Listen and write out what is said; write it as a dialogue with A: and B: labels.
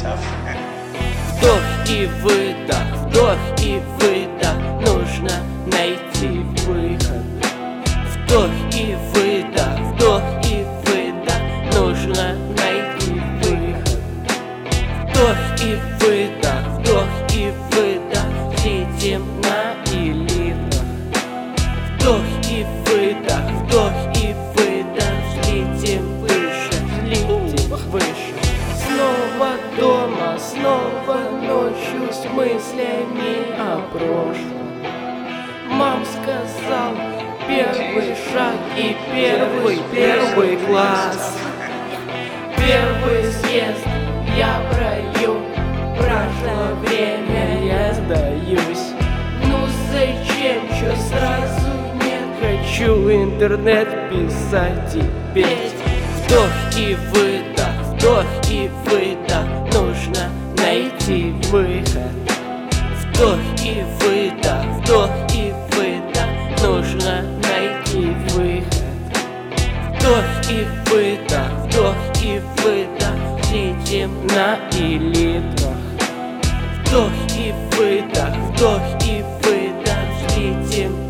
A: Вдох и выдох, нужно найти выход. Вдох и выдох, нужно найти выход. Вдох и выдох, летим на элитах. Вдох и выдох, летим выше. Снова дома, снова ночью с мыслями о прошлом. Мам сказал, первый шаг и первый класс. Первый съезд я прою, прошло время, я сдаюсь. Ну зачем, чё сразу нет? Хочу интернет писать и петь. Вдох и выдох, нужно найти выход. Вдох и выдох, нужно найти выход. Вдох и выдох, летим на элитрах. Вдох и выдох, летим